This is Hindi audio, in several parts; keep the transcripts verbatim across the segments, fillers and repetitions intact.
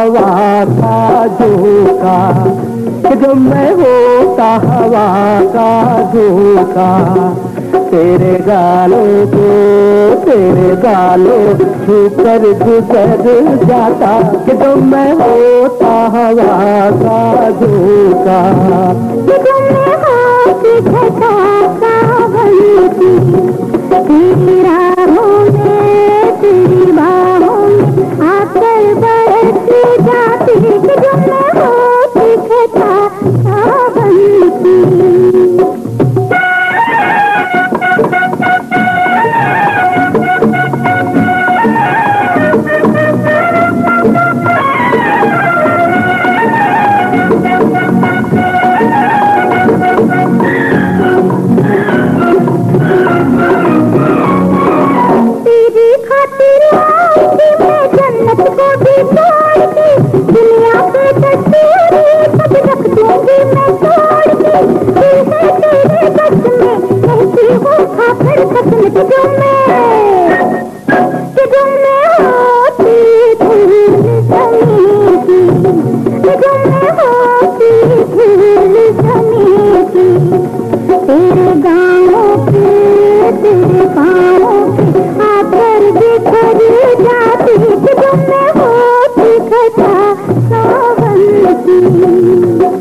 हवा का झोंका, कि जो मैं होता हवा का झोंका, तेरे गालों को तेरे गालों छू कर गुजर जाता, कि जो मैं होता हवा का झोंका, कि जो मैं होती घटा सावन की, तेरी राहों में तेरी बाहों में आकर बरस जाती, कि जो मैं होती घटा सावन की। दुनिया पे तस्वीरें सब रख दूंगी मैं तोड़ के, दिल है तेरे बस में, कहती हूँ खाकर कसम, कि जो मैं कि जो मैं होती धूल जमी की, कि जो मैं होती धूल जमी की, तेरे गाँवों के तेरे पाँवों के आकर बिखर जाती, कि जो मैं होती घटा सावन की।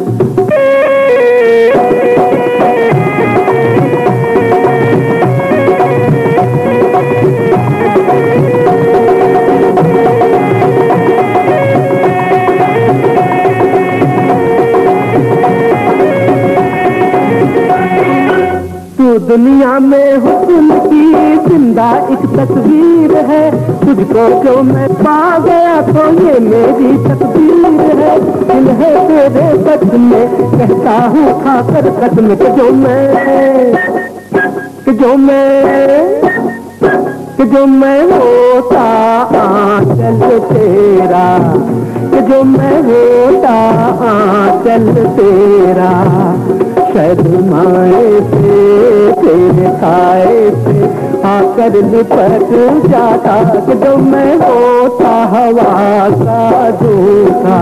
तू दुनिया में हुस्न की जिंदा एक तस्वीर है, तुझको जो मैं पा गया तो ये मेरी तकदीर है, दिल है तेरे बस में, कहता हूँ खाकर कसम, कि जो मैं कि जो मैं कि जो मैं होता आंचल तेरा, कि जो मैं होता आंचल तेरा, शर्माए से तेरे साए से आकर लिपट जाता, कि जो मैं होता हवा का झोंका।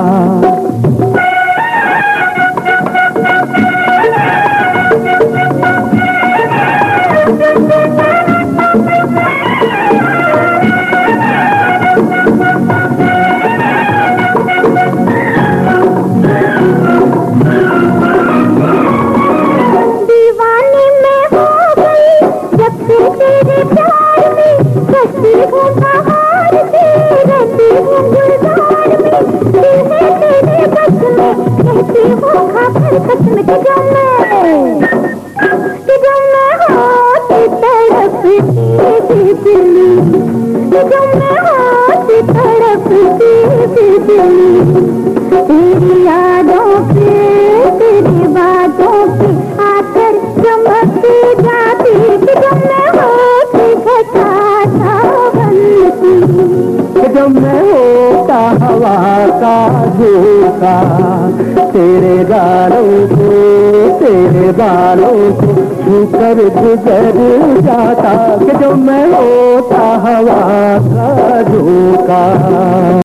कसम, कि जो मैं कि जो मैं होती तड़पती बिजली, कि जो मैं होती तड़पती बिजली, तेरी यादों के तेरी बातों की आकर चमकती जाती, कि जो मैं होती घटा सावन की, कि जो मैं होता हवा का झोंका, तेरे गालों को तेरे बालों को छू कर गुजर जाता, कि जो मैं होता हवा का झोंका।